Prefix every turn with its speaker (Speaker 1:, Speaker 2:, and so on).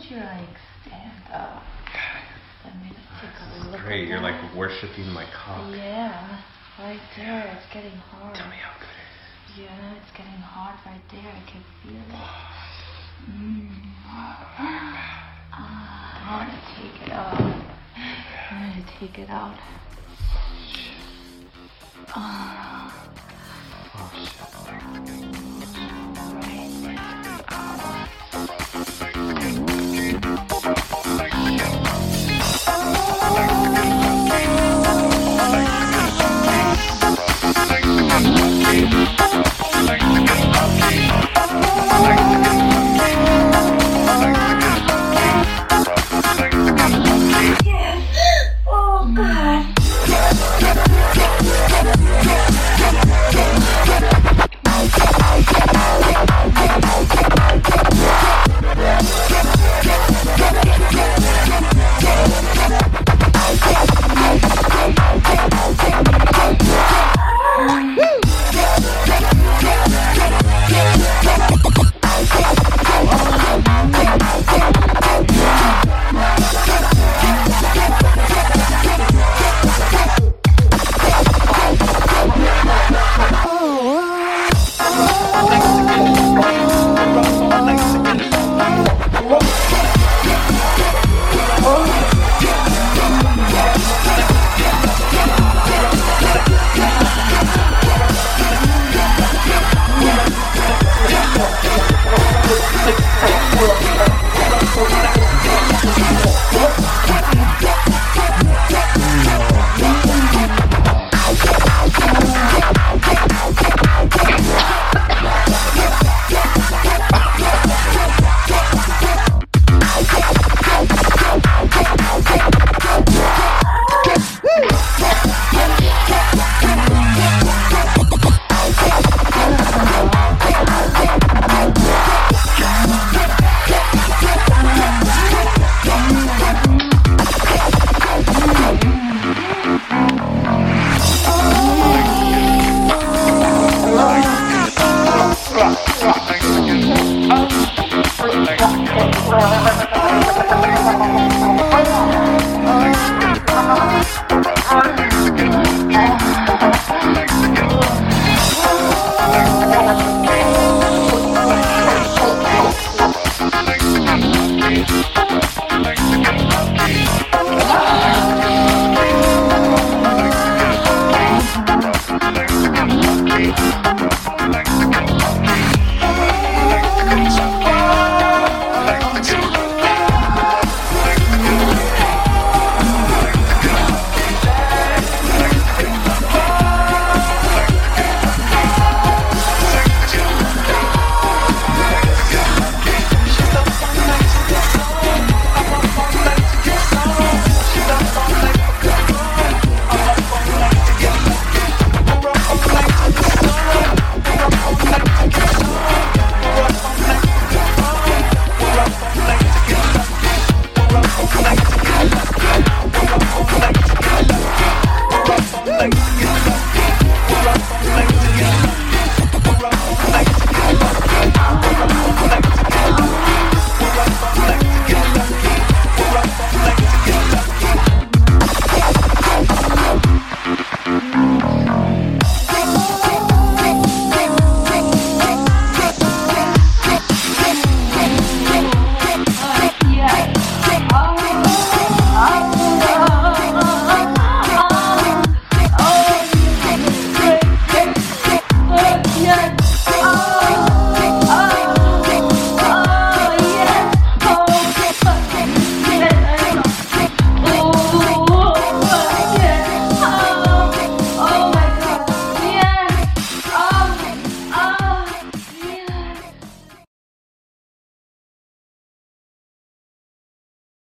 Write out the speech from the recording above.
Speaker 1: you like stand up? Let me just take a look.
Speaker 2: Great, you're like worshipping my cock.
Speaker 1: Yeah, right there. It's getting hard.
Speaker 2: Tell me how good it is.
Speaker 1: Yeah, it's getting hard right there. I can feel it. I want to take it out. I'm going to take it out.
Speaker 2: Oh shit.
Speaker 3: Well,